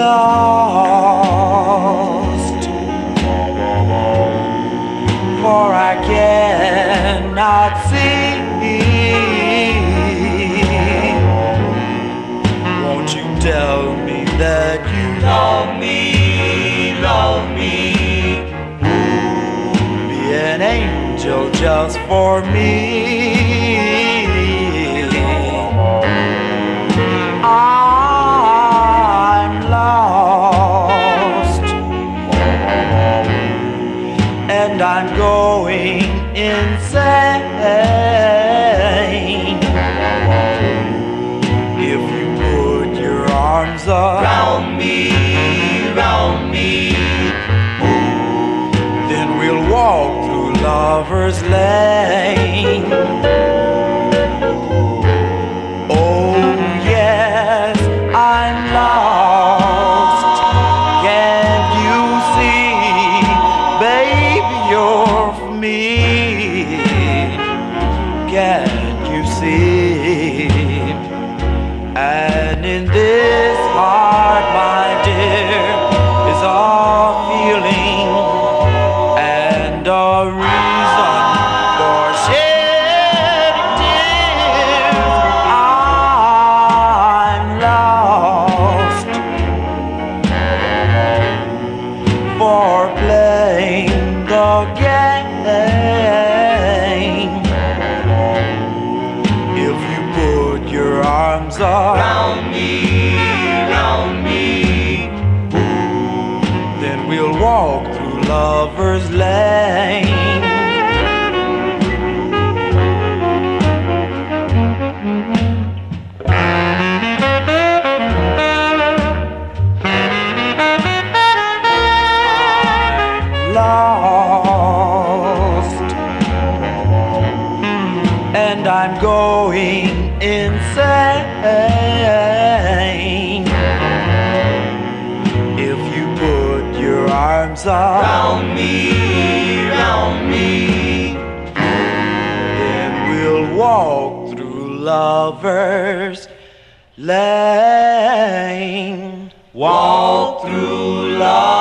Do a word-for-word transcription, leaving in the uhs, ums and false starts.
lost, for I cannot see. Won't you tell me that you Love me, love me, be an angel just for me? I'm lost, and I'm going insane. If you put your arms round me, round me, then we'll walk through Lover's Lane. Oh yes, I'm lost. Can't you see, baby, you're for me? Can't you see? And in this heart, my dear, is all feeling and a reason for shedding tears. I'm lost for playing the game. If you put your arms round me, round me, then we'll walk through Lover's Lane. I'm lost, and I'm going insane. If you put your arms round me, round me, then we'll walk through Lover's Lane. walk through love.